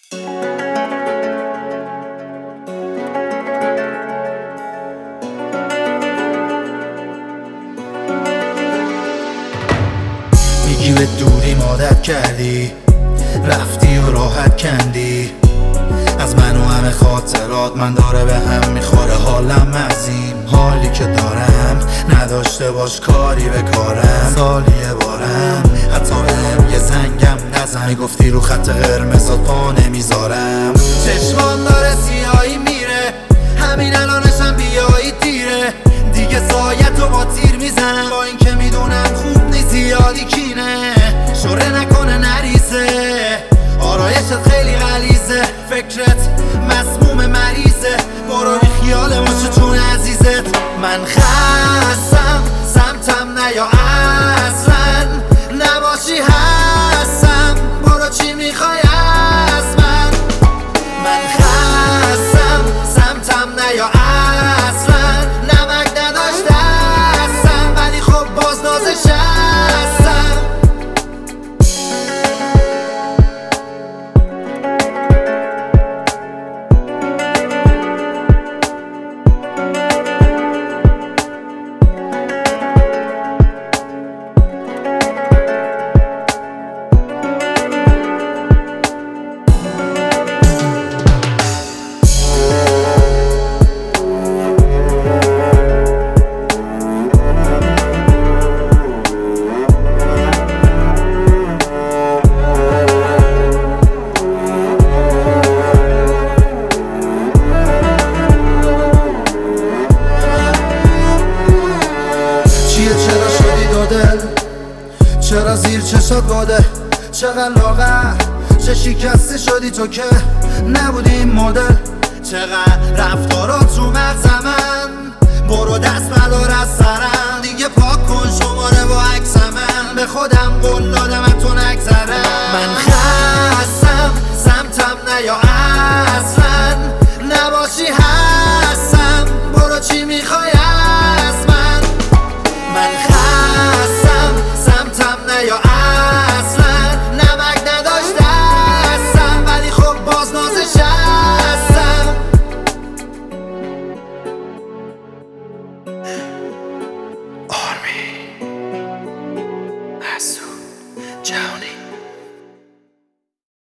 میگی به دوری عادت کردی، رفتی و راحت کندی از من و همه خاطرات. من داره به هم میخوره حالم از این حالی که دارم. نداشته باش کاری به کارم، سالیه بارم حتی بهم یه زنگم نزن. میگفتی رو خط قرمزات پا نمیذارم. چشمان داره سیاهی میره، همین الانشم بیایی دیره. دیگه سایتو با تیر میزنم، با این که میدونم خوب نیست زیادی کینه. شوره نکنه نریزه، آرایشت خیلی غلیظه، فکرت مسموم مریضه. برو بی خیال باشه چون عزیزت. من خستم سمتم نیا اصلا، نباشی هستم. برو چی میخوای از من؟ من خستم سمتم نیا اصلا، نمک نداشت دستم ولی خب باز نازش هستم. چرا شدی دو دل؟ چرا زیر چشات باده؟ چقدر لاغر؟ چه شکسته شدی تو که نبودی این مدل؟ چقدر رفتارات رو مغز من؟ برو دست بردار از سرم دیگه، پاک کن شماره با عکس من. به خودم قول دادم